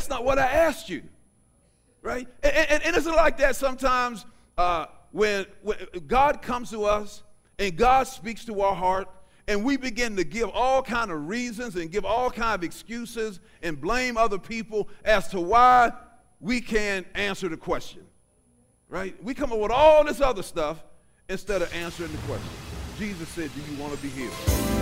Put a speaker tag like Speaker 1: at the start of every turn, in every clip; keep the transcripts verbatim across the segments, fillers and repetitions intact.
Speaker 1: not what I asked you, right? And, and, and isn't it like that sometimes uh, when, when God comes to us and God speaks to our heart, and we begin to give all kind of reasons and give all kind of excuses and blame other people as to why we can't answer the question, right? We come up with all this other stuff instead of answering the question. Jesus said, do you want to be healed?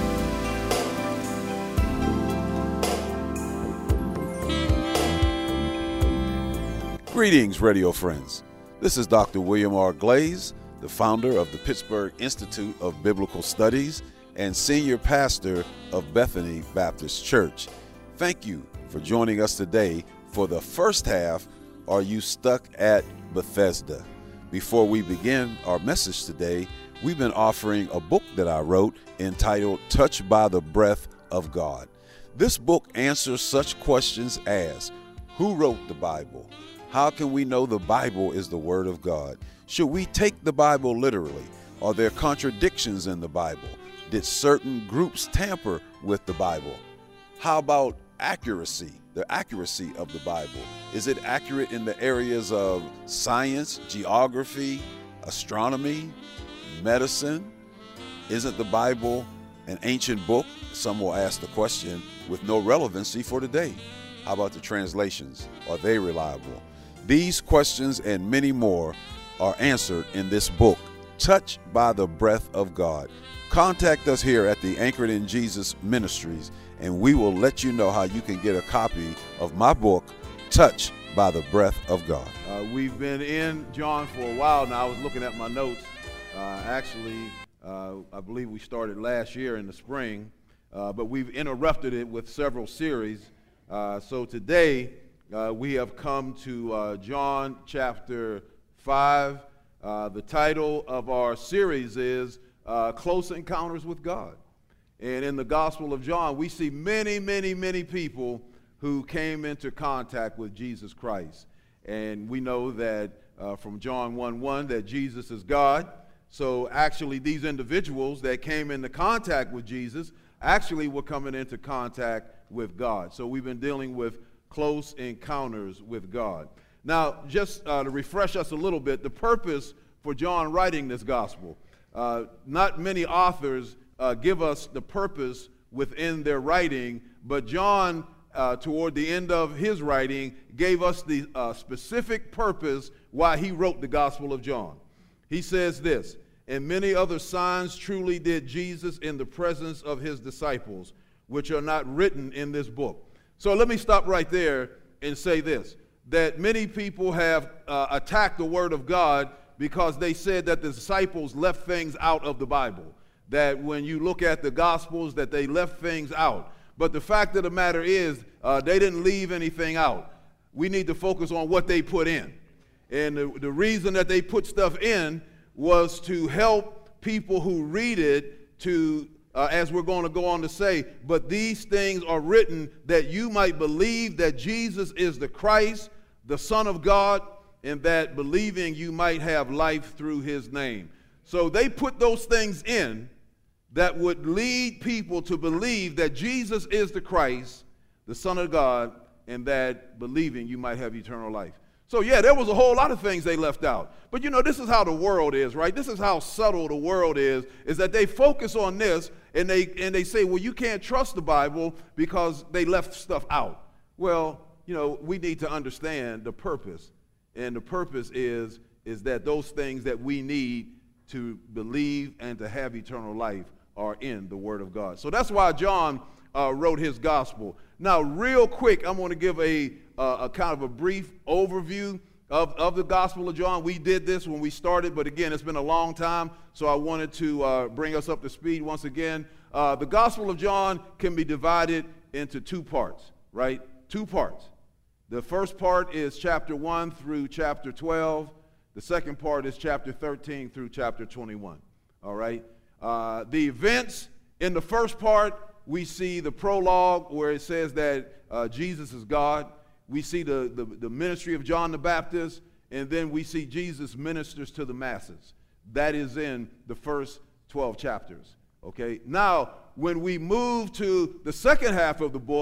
Speaker 2: Greetings, radio friends. This is Doctor William R. Glaze, the founder of the Pittsburgh Institute of Biblical Studies and senior pastor of Bethany Baptist Church. Thank you for joining us today for the first half, Are You Stuck at Bethesda? Before we begin our message today, we've been offering a book that I wrote entitled Touched by the Breath of God. This book answers such questions as, who wrote the Bible? How can we know the Bible is the Word of God? Should we take the Bible literally? Are there contradictions in the Bible? Did certain groups tamper with the Bible? How about accuracy, the accuracy of the Bible? Is it accurate in the areas of science, geography, astronomy, medicine? Isn't the Bible an ancient book? Some will ask the question, with no relevancy for today. How about the translations? Are they reliable? These questions and many more are answered in this book, Touched by the Breath of God. Contact us here at the Anchored in Jesus Ministries, and we will let you know how you can get a copy of my book, Touched by the Breath of God.
Speaker 1: Uh, we've been in John for a while now. I was looking at my notes. Uh, actually, uh, I believe we started last year in the spring, uh, but we've interrupted it with several series. Uh, so today, uh, we have come to uh, John chapter five. Uh, the title of our series is Uh, Close Encounters with God. And in the Gospel of John, we see many, many, many people who came into contact with Jesus Christ. And we know that uh, from John one one that Jesus is God. So actually these individuals that came into contact with Jesus actually were coming into contact with God. So we've been dealing with close encounters with God. Now, just uh, to refresh us a little bit, the purpose for John writing this gospel. Uh, not many authors uh, give us the purpose within their writing, but John, uh, toward the end of his writing, gave us the uh, specific purpose why he wrote the Gospel of John. He says this, and many other signs truly did Jesus in the presence of his disciples, which are not written in this book. So let me stop right there and say this, that many people have uh, attacked the Word of God because they said that the disciples left things out of the Bible, that when you look at the Gospels, that they left things out. But the fact of the matter is, uh, they didn't leave anything out. We need to focus on what they put in. And the, the reason that they put stuff in was to help people who read it to, uh, as we're going to go on to say, but these things are written that you might believe that Jesus is the Christ, the Son of God, and that believing you might have life through his name. So they put those things in that would lead people to believe that Jesus is the Christ, the Son of God, and that believing you might have eternal life. So yeah, there was a whole lot of things they left out. But you know, this is how the world is, right? This is how subtle the world is, is that they focus on this and they, and they say, well, you can't trust the Bible because they left stuff out. Well, you know, we need to understand the purpose. And the purpose is, is that those things that we need to believe and to have eternal life are in the Word of God. So that's why John uh, wrote his gospel. Now, real quick, I'm going to give a, uh, a kind of a brief overview of, of the Gospel of John. We did this when we started, but again, it's been a long time, so I wanted to uh, bring us up to speed once again. Uh, the Gospel of John can be divided into two parts, right? Two parts. The first part is chapter one through chapter twelve. The second part is chapter thirteen through chapter twenty-one. All right? Uh, the events in the first part, we see the prologue where it says that uh, Jesus is God. We see the, the, the ministry of John the Baptist, and then we see Jesus ministers to the masses. That is in the first twelve chapters. Okay? Now, when we move to the second half of the book,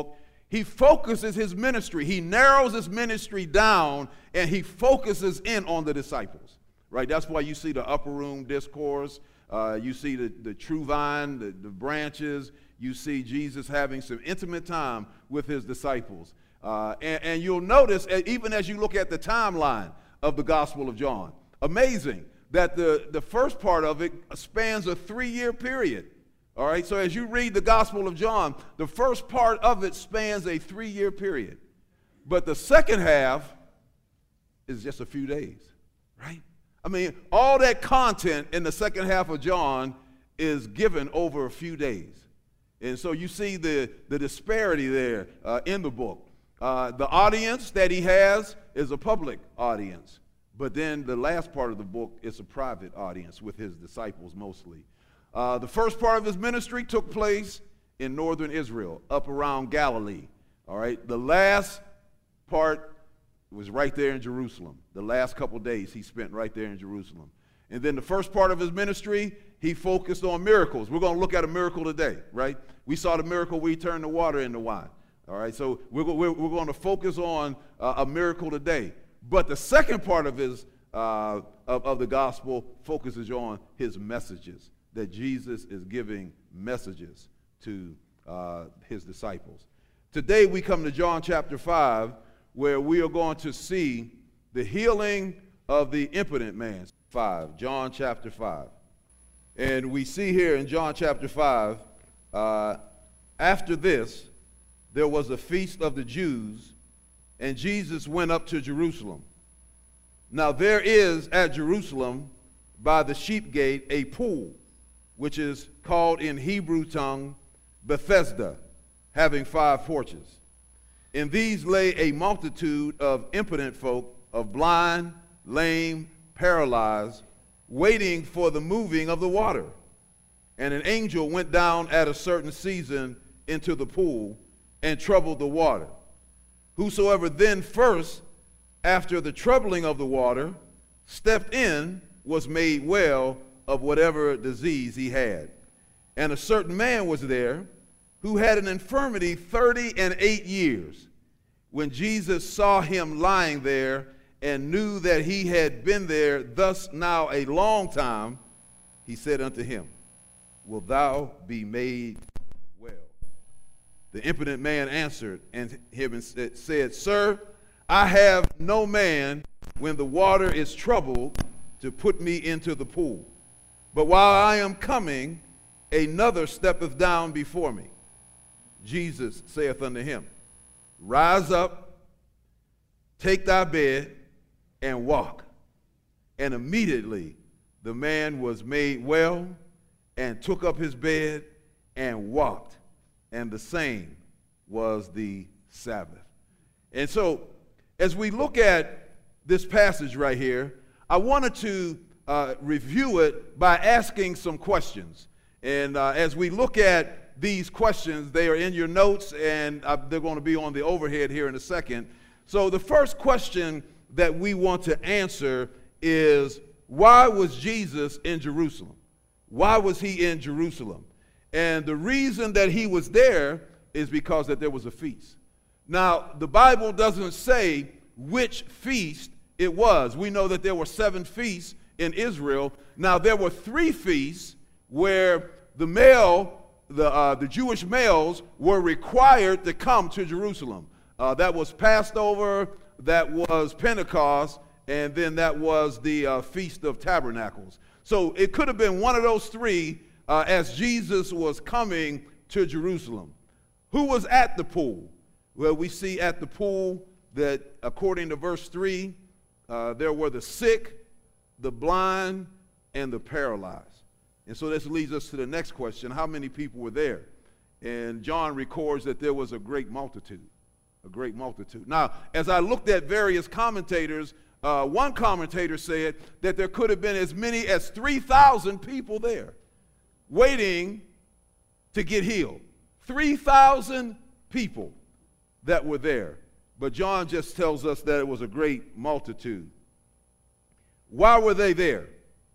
Speaker 1: He focuses his ministry. He narrows his ministry down, and he focuses in on the disciples, right? That's why you see the upper room discourse. Uh, you see the, the true vine, the, the branches. You see Jesus having some intimate time with his disciples. Uh, and, and you'll notice, even as you look at the timeline of the Gospel of John, amazing that the, the first part of it spans a three-year period. All right, so as you read the Gospel of John, the first part of it spans a three-year period. But the second half is just a few days, right? I mean, all that content in the second half of John is given over a few days. And so you see the, the disparity there uh, in the book. Uh, the audience that he has is a public audience. But then the last part of the book is a private audience with his disciples mostly. Uh, the first part of his ministry took place in northern Israel, up around Galilee. All right. The last part was right there in Jerusalem. The last couple days he spent right there in Jerusalem. And then the first part of his ministry, he focused on miracles. We're going to look at a miracle today, right? We saw the miracle where he turned the water into wine. All right. So we're, we're, we're going to focus on uh, a miracle today. But the second part of his uh, of, of the gospel focuses on his messages, that Jesus is giving messages to uh, his disciples. Today we come to John chapter five, where we are going to see the healing of the impotent man. Five, John chapter five. And we see here in John chapter five, uh, after this, there was a feast of the Jews, and Jesus went up to Jerusalem. Now there is at Jerusalem by the sheep gate a pool, which is called in Hebrew tongue Bethesda, having five porches. In these lay a multitude of impotent folk, of blind, lame, paralyzed, waiting for the moving of the water. And an angel went down at a certain season into the pool and troubled the water. Whosoever then first, after the troubling of the water, stepped in, was made well of whatever disease he had. And a certain man was there who had an infirmity thirty and eight years. When Jesus saw him lying there and knew that he had been there thus now a long time, he said unto him, Wilt thou be made well? The impotent man answered and him said, Sir, I have no man when the water is troubled to put me into the pool. But while I am coming, another steppeth down before me. Jesus saith unto him, Rise up, take thy bed, and walk. And immediately the man was made well, and took up his bed, and walked. And the same was the Sabbath. And so, as we look at this passage right here, I wanted to uh, review it by asking some questions. And uh, as we look at these questions, they are in your notes, and uh, they're going to be on the overhead here in a second. So the first question that we want to answer is, why was Jesus in Jerusalem? Why was he in Jerusalem? And the reason that he was there is because that there was a feast. Now, the Bible doesn't say which feast it was. We know that there were seven feasts in Israel. Now, there were three feasts where the male, the, uh, the Jewish males were required to come to Jerusalem. Uh, that was Passover, that was Pentecost, and then that was the uh, Feast of Tabernacles. So it could have been one of those three uh, as Jesus was coming to Jerusalem. Who was at the pool? Well, we see at the pool that according to verse three, uh, there were the sick, the blind, and the paralyzed. And so this leads us to the next question. How many people were there? And John records that there was a great multitude, a great multitude. Now, as I looked at various commentators, uh, one commentator said that there could have been as many as three thousand people there waiting to get healed. three thousand people that were there. But John just tells us that it was a great multitude. Why were they there?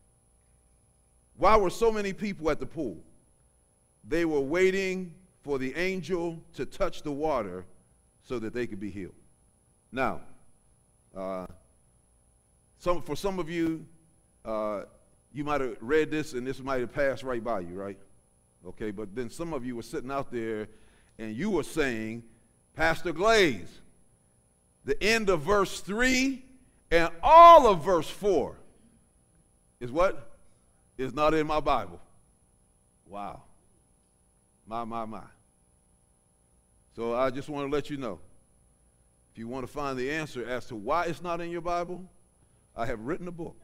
Speaker 1: Why were so many people at the pool? They were waiting for the angel to touch the water so that they could be healed. Now, uh, some, for some of you, uh, you might have read this and this might have passed right by you, right? Okay, but then some of you were sitting out there and you were saying, Pastor Glaze, the end of verse three and all of verse four is what? Is not in my Bible. Wow. My, my, my. So I just want to let you know, if you want to find the answer as to why it's not in your Bible, I have written a book.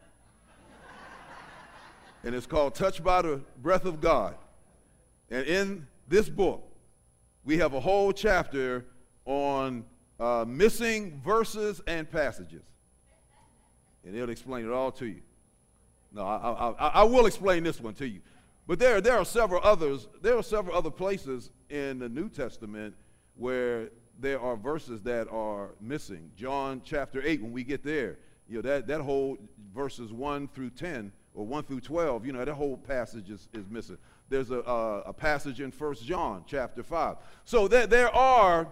Speaker 1: And it's called Touched by the Breath of God. And in this book, we have a whole chapter on uh, missing verses and passages. And it'll explain it all to you. No, I, I, I, I will explain this one to you. But there, there are several others. There are several other places in the New Testament where there are verses that are missing. John chapter eight, when we get there, you know, that, that whole verses one through ten, or one through twelve, you know, that whole passage is, is missing. There's a, a, a passage in First John chapter five. So there, there are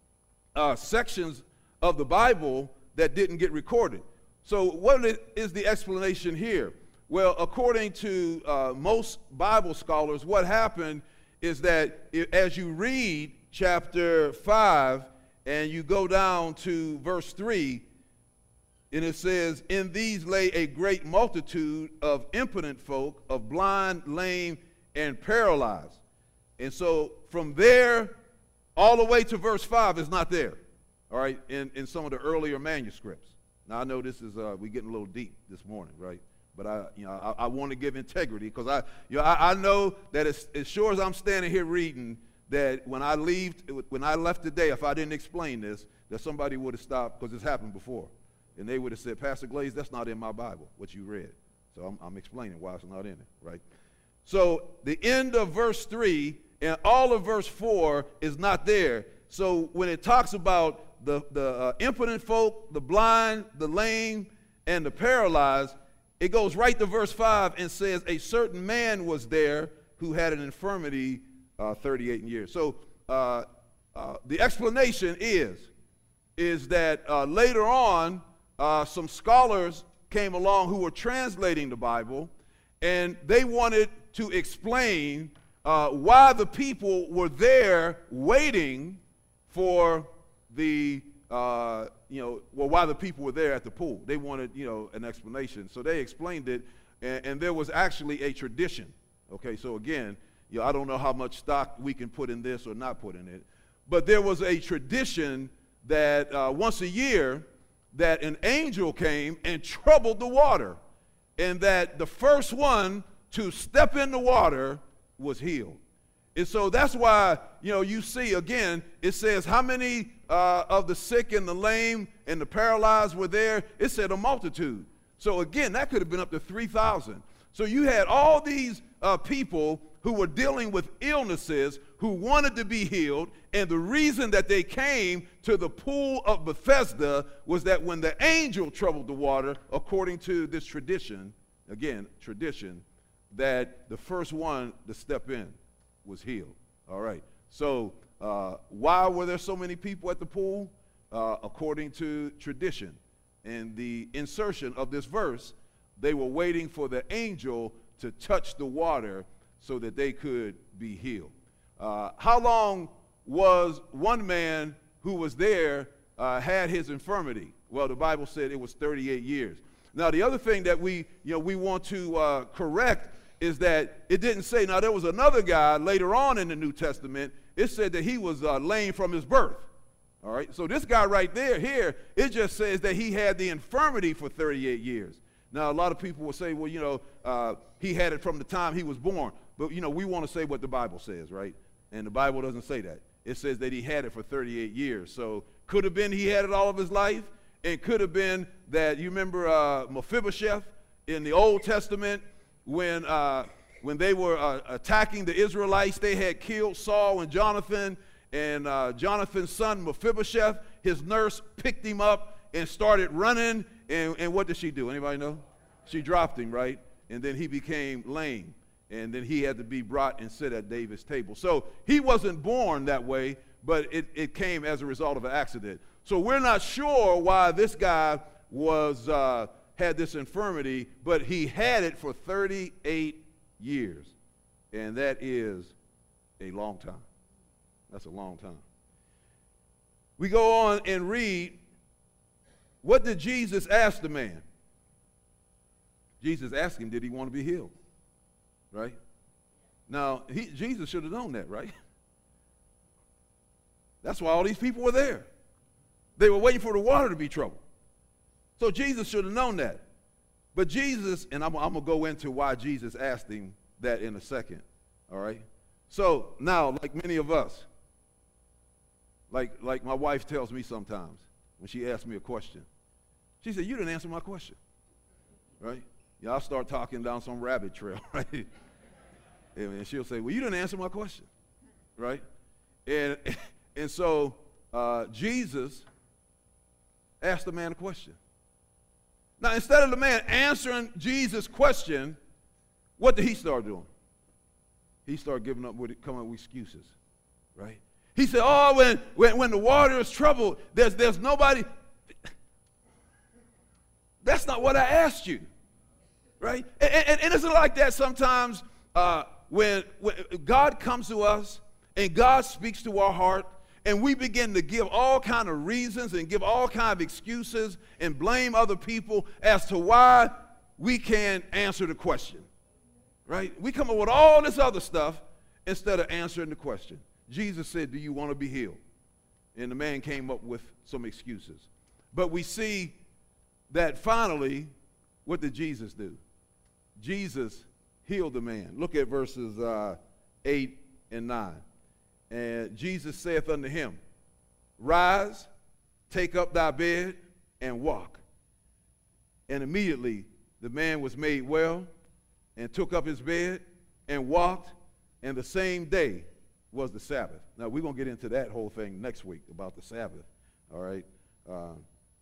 Speaker 1: uh, sections of the Bible that didn't get recorded. So what is the explanation here? Well, according to uh, most Bible scholars, what happened is that it, as you read chapter five and you go down to verse three, and it says, in these lay a great multitude of impotent folk, of blind, lame, and paralyzed. And so from there all the way to verse five is not there, all right, in, in some of the earlier manuscripts. Now, I know this is, uh, we're getting a little deep this morning, right? But I, you know, I, I want to give integrity, because I, you know, I, I know that as, as sure as I'm standing here reading, that when I leave, when I left today, if I didn't explain this, that somebody would have stopped, because it's happened before. And they would have said, Pastor Glaze, that's not in my Bible, what you read. So I'm, I'm explaining why it's not in it, right? So the end of verse three and all of verse four is not there. So when it talks about the, the uh, impotent folk, the blind, the lame, and the paralyzed, it goes right to verse five and says, a certain man was there who had an infirmity uh, thirty-eight years. So uh, uh, the explanation is, is that uh, later on, Uh, some scholars came along who were translating the Bible, and they wanted to explain uh, why the people were there waiting for the, uh, you know, well, why the people were there at the pool. They wanted, you know, an explanation. So they explained it, and, and there was actually a tradition. Okay, so again, you know, I don't know how much stock we can put in this or not put in it, but there was a tradition that uh, once a year, that an angel came and troubled the water, and that the first one to step in the water was healed. And so that's why, you know, you see again, it says how many uh, of the sick and the lame and the paralyzed were there. It said a multitude. So again, that could have been up to three thousand. So you had all these uh, people who were dealing with illnesses, who wanted to be healed, and the reason that they came to the pool of Bethesda was that when the angel troubled the water, according to this tradition, again, tradition, that the first one to step in was healed. All right. So uh, why were there so many people at the pool? Uh, according to tradition and the insertion of this verse, they were waiting for the angel to touch the water so that they could be healed. Uh, how long was one man who was there uh, had his infirmity? Well, the Bible said it was thirty-eight years. Now, the other thing that we, you know, we want to uh, correct is that it didn't say. Now, there was another guy later on in the New Testament. It said that he was uh, lame from his birth. All right. So this guy right there, here, it just says that he had the infirmity for thirty-eight years. Now, a lot of people will say, well, you know, uh, he had it from the time he was born. But, you know, we want to say what the Bible says, right? And the Bible doesn't say that. It says that he had it for thirty-eight years. So could have been he had it all of his life. It could have been that, you remember uh, Mephibosheth in the Old Testament when, uh, when they were uh, attacking the Israelites, they had killed Saul and Jonathan. And uh, Jonathan's son Mephibosheth, his nurse picked him up and started running. And, and what did she do? Anybody know? She dropped him, right? And then he became lame. And then he had to be brought and sit at David's table. So he wasn't born that way, but it, it came as a result of an accident. So we're not sure why this guy was uh, had this infirmity, but he had it for thirty-eight years, and that is a long time. That's a long time. We go on and read, what did Jesus ask the man? Jesus asked him, did he want to be healed? Right? Now, he, Jesus should have known that, right? That's why all these people were there. They were waiting for the water to be troubled. So Jesus should have known that. But Jesus, and I'm, I'm going to go into why Jesus asked him that in a second, all right? So now, like many of us, like, like my wife tells me sometimes when she asks me a question, she said, you didn't answer my question, right? Yeah, I'll start talking down some rabbit trail, right? And she'll say, well, you didn't answer my question, right? And, and so uh, Jesus asked the man a question. Now, instead of the man answering Jesus' question, what did he start doing? He started giving up with it, coming up with excuses, right? He said, oh, when, when, when the water is troubled, there's, there's nobody. That's not what I asked you, right? And, and, and isn't it like that sometimes uh, when, when God comes to us and God speaks to our heart, and we begin to give all kind of reasons and give all kind of excuses and blame other people as to why we can't answer the question, right? We come up with all this other stuff instead of answering the question. Jesus said, do you want to be healed? And the man came up with some excuses. But we see that finally, what did Jesus do? Jesus healed the man. Look at verses uh, eight and nine. And Jesus saith unto him, rise, take up thy bed, and walk. And immediately the man was made well, and took up his bed, and walked, and the same day was the Sabbath. Now, we're going to get into that whole thing next week about the Sabbath, all right? Um,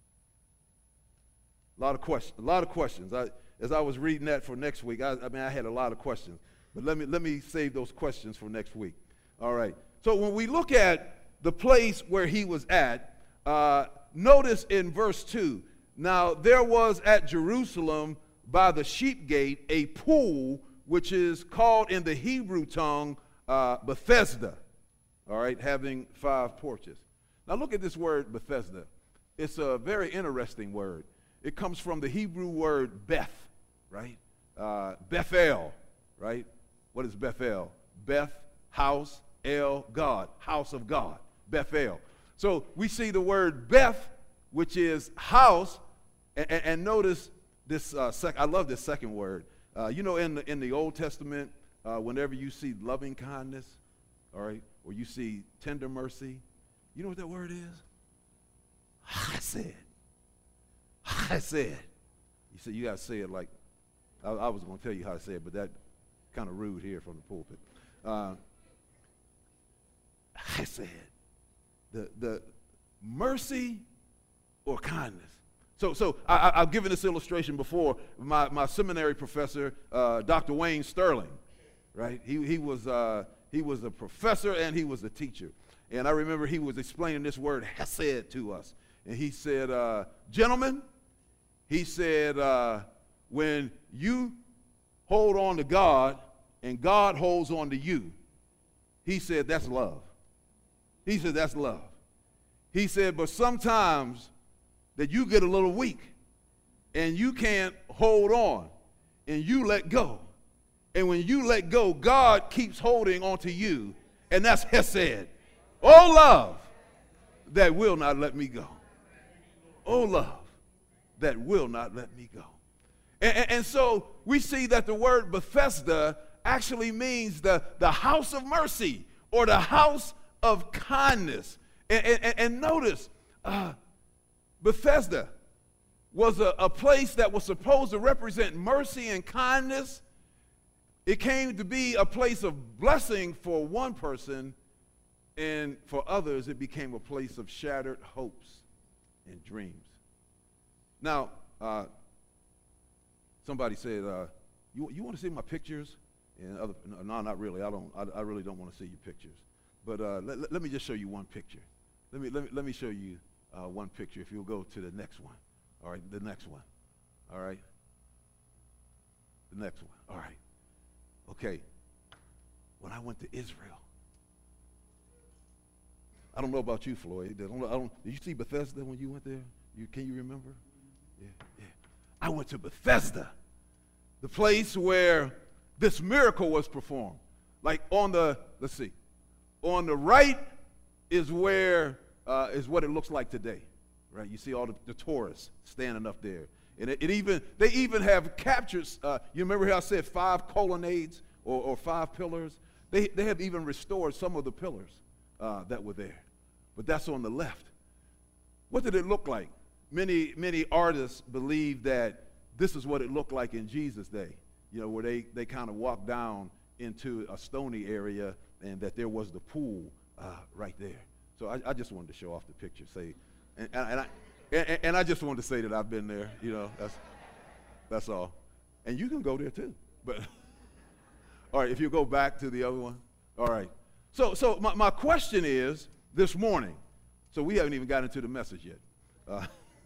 Speaker 1: a lot of questions. A lot of questions. I, as I was reading that for next week, I, I mean, I had a lot of questions. But let me, let me save those questions for next week, all right? So when we look at the place where he was at, uh, notice in verse two, now there was at Jerusalem by the sheep gate a pool, which is called in the Hebrew tongue uh, Bethesda, all right, having five porches. Now look at this word Bethesda. It's a very interesting word. It comes from the Hebrew word Beth, right? Uh, Bethel, right? What is Bethel? Beth, house, El, God, house of God, Bethel. So we see the word Beth, which is house, and, and, and notice this, uh, sec I love this second word. Uh, you know, in the, in the Old Testament, uh, whenever you see loving kindness, all right, or you see tender mercy, you know what that word is? Chesed. Chesed. You see, you got to say it like, I, I was going to tell you how to say it, but that kind of rude here from the pulpit. Uh, Chesed. The, the mercy or kindness. So, so I, I've given this illustration before. My, my seminary professor, uh, Doctor Wayne Sterling, right? He, he, was, uh, he was a professor and he was a teacher. And I remember he was explaining this word hesed to us. And he said, uh, gentlemen, he said, uh, when you hold on to God and God holds on to you, he said, that's love. He said, that's love. He said, but sometimes that you get a little weak and you can't hold on and you let go. And when you let go, God keeps holding on to you, and that's hesed. Oh, love that will not let me go. Oh, love that will not let me go. And, and, and so we see that the word Bethesda actually means the, the house of mercy or the house of kindness. And, and, and notice, uh, Bethesda was a, a place that was supposed to represent mercy and kindness. It came to be a place of blessing for one person, and for others it became a place of shattered hopes and dreams. Now, uh, somebody said, uh, you, you want to see my pictures? And other, no, not really. I, don't, I, I really don't want to see your pictures. But uh, let, let, let me just show you one picture. Let me, let me, let me show you uh, one picture if you'll go to the next one. All right, the next one. All right. The next one. All right. Okay. When I went to Israel, I don't know about you, Floyd. I don't, I don't, did you see Bethesda when you went there? You, can you remember? Yeah, yeah. I went to Bethesda, the place where this miracle was performed. Like on the, let's see, on the right is where, uh, is what it looks like today, right? You see all the, the tourists standing up there. And it, it even, they even have captured, uh, you remember how I said five colonnades or, or five pillars? They, they have even restored some of the pillars uh, that were there. But that's on the left. What did it look like? Many, many artists believe that this is what it looked like in Jesus' day, you know, where they, they kind of walked down into a stony area and that there was the pool uh, right there. So I, I just wanted to show off the picture, say, and, and, and, I, and, and I just wanted to say that I've been there, you know, that's, that's all. And you can go there too, but all right, if you go back to the other one, all right. So, so my, my question is this morning, so we haven't even gotten into the message yet, uh,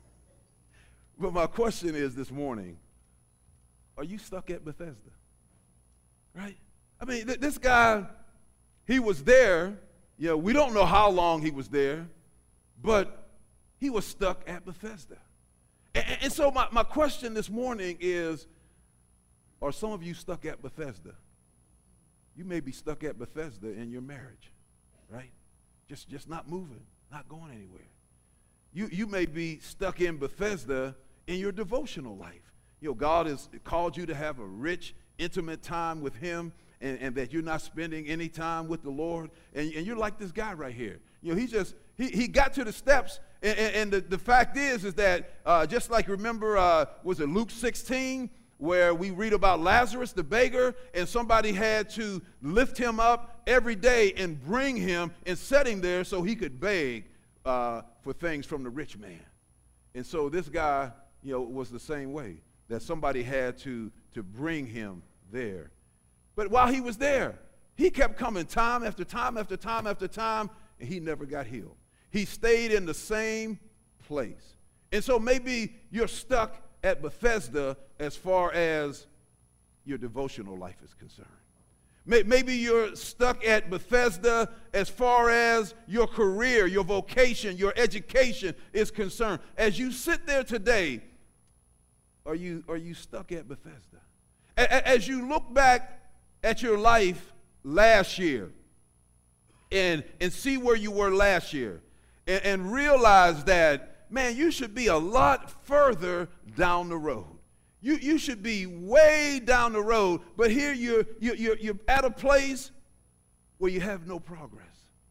Speaker 1: but my question is this morning, are you stuck at Bethesda? Right? I mean, th- this guy, he was there. You know, we don't know how long he was there, but he was stuck at Bethesda. And, and so my, my question this morning is, are some of you stuck at Bethesda? You may be stuck at Bethesda in your marriage, right? Just, just not moving, not going anywhere. You, you may be stuck in Bethesda in your devotional life. You know, God has called you to have a rich, intimate time with him, and, and that you're not spending any time with the Lord. And, and you're like this guy right here. You know, he just, he, he got to the steps, and, and, and the, the fact is, is that uh, just like, remember, uh, was it Luke sixteen, where we read about Lazarus, the beggar, and somebody had to lift him up every day and bring him and set him there so he could beg uh, for things from the rich man. And so this guy, you know, was the same way, that somebody had to, to bring him there. But while he was there, he kept coming time after time after time after time, and he never got healed. He stayed in the same place. And so maybe you're stuck at Bethesda as far as your devotional life is concerned. Maybe you're stuck at Bethesda as far as your career, your vocation, your education is concerned. As you sit there today, are you, are you stuck at Bethesda? As you look back at your life last year and, and see where you were last year and, and realize that, man, you should be a lot further down the road. You, you should be way down the road, but here you're, you're, you're, you're at a place where you have no progress.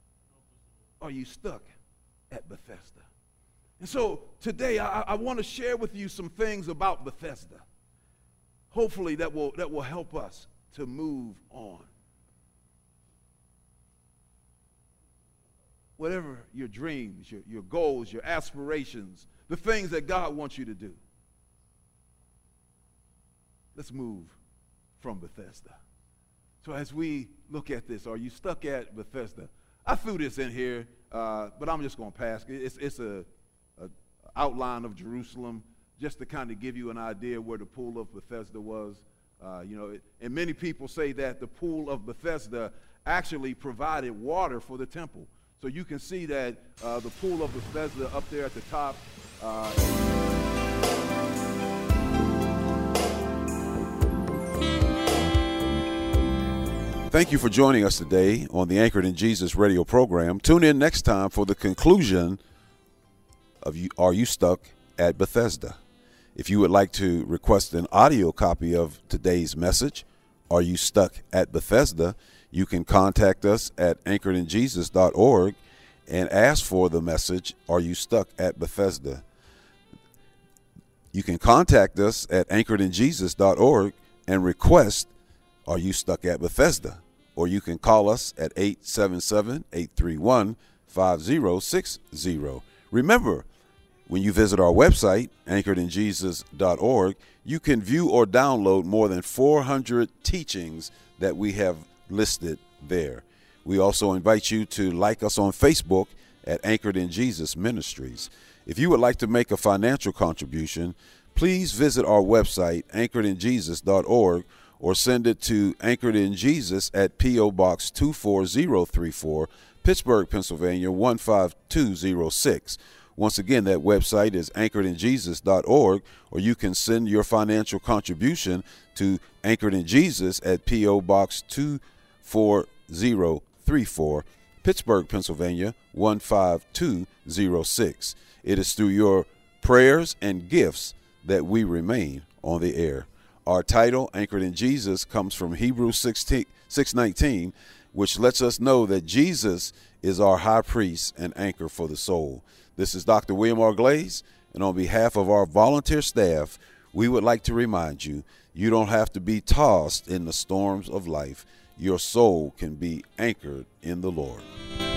Speaker 1: Are you stuck at Bethesda? And so today I, I want to share with you some things about Bethesda. Hopefully that will, that will help us to move on. Whatever your dreams, your, your goals, your aspirations, the things that God wants you to do. Let's move from Bethesda. So as we look at this, are you stuck at Bethesda? I threw this in here, uh, but I'm just going to pass. It's, it's a, a outline of Jerusalem, just to kind of give you an idea where the pool of Bethesda was. Uh, you know, it, and many people say that the pool of Bethesda actually provided water for the temple. So you can see that uh, the pool of Bethesda up there at the top. Uh,
Speaker 2: Thank you for joining us today on the Anchored in Jesus radio program. Tune in next time for the conclusion of you, Are You Stuck at Bethesda? If you would like to request an audio copy of today's message, Are You Stuck at Bethesda? You can contact us at anchored in jesus dot org and ask for the message, Are You Stuck at Bethesda? You can contact us at anchored in jesus dot org and request, Are You Stuck at Bethesda? Or you can call us at eight seven seven, eight three one, five zero six zero. Remember, when you visit our website, anchored in jesus dot org, you can view or download more than four hundred teachings that we have listed there. We also invite you to like us on Facebook at Anchored in Jesus Ministries. If you would like to make a financial contribution, please visit our website, anchored in jesus dot org, or send it to Anchored in Jesus at P O. Box two four zero three four, Pittsburgh, Pennsylvania one five two zero six. Once again, that website is anchored in jesus dot org, or you can send your financial contribution to Anchored in Jesus at P O. Box two four zero three four, Pittsburgh, Pennsylvania one five two zero six. It is through your prayers and gifts that we remain on the air. Our title, Anchored in Jesus, comes from Hebrews six nineteen, which lets us know that Jesus is our high priest and anchor for the soul. This is Doctor William R. Glaze, and on behalf of our volunteer staff, we would like to remind you, you don't have to be tossed in the storms of life. Your soul can be anchored in the Lord.